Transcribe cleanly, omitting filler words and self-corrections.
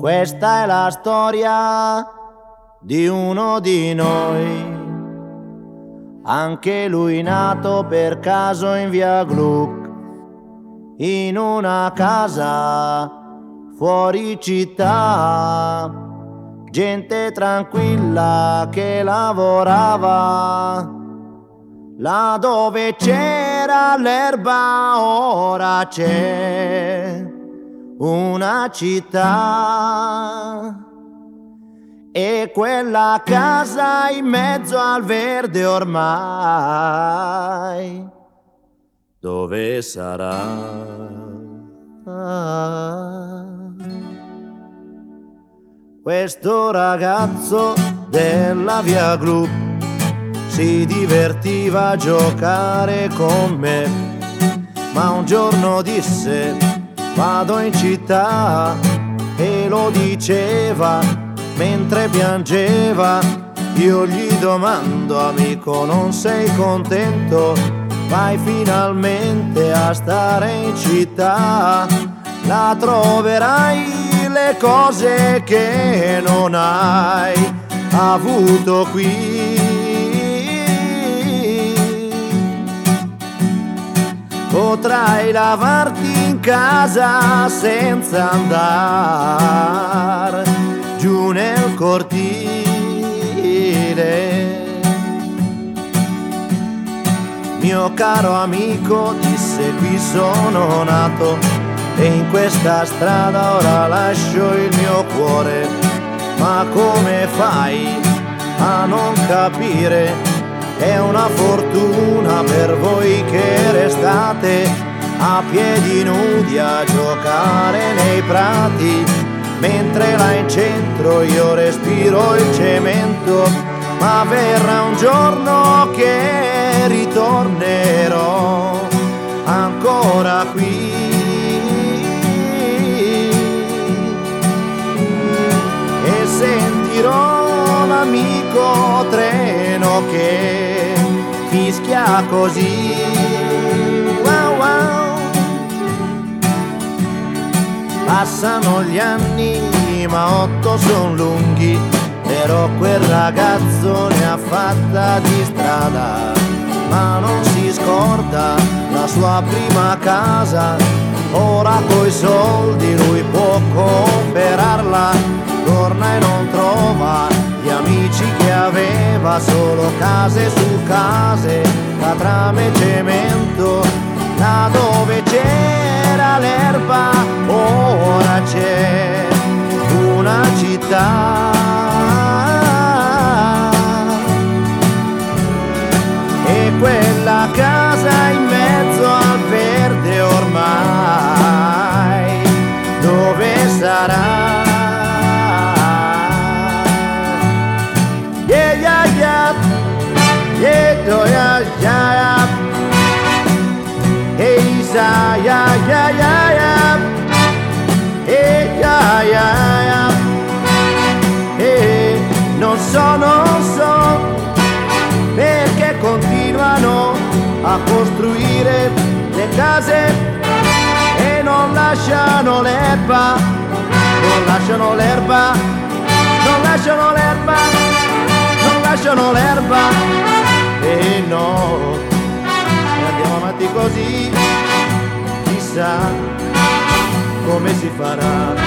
Questa è la storia di uno di noi, anche lui nato per caso in via Gluck, in una casa fuori città, gente tranquilla che lavorava. Là dove c'era l'erba ora c'è una città, e quella casa in mezzo al verde ormai dove sarà? Questo ragazzo della via Gluck si divertiva a giocare con me, ma un giorno disse: vado in città, e lo diceva mentre piangeva. Io gli domando: amico, non sei contento? Vai finalmente a stare in città, là troverai le cose che non hai avuto qui. Potrai lavarti in casa senza andare giù nel cortile. Mio caro amico, disse, qui sono nato e in questa strada ora lascio il mio cuore. Ma come fai a non capire? È una fortuna per voi che restate a piedi nudi a giocare nei prati, mentre là in centro io respiro il cemento. Ma verrà un giorno che ritornerò ancora qui, e sentirò l'amico treno che fischia così. Wow, wow. Passano gli anni ma 8 son lunghi, però quel ragazzo ne ha fatta di strada, ma non si scorda la sua prima casa. Ora coi soldi lui può comprarla, torna e non trova gli amici che aveva, solo case su case, catrame e cemento. Là dove c'era l'erba ora c'è una città, e quella casa in mezzo al verde ormai dove sarà? Yeah, yeah, yeah, yeah, oh, yeah, yeah, hey, yeah, yeah, yeah, yeah, hey, yeah, yeah, yeah, hey, non so perché continuano a costruire le case e non lasciano l'erba, non lasciano l'erba, non lasciano l'erba, non lasciano l'erba. E no, e andiamo avanti così, chissà come si farà.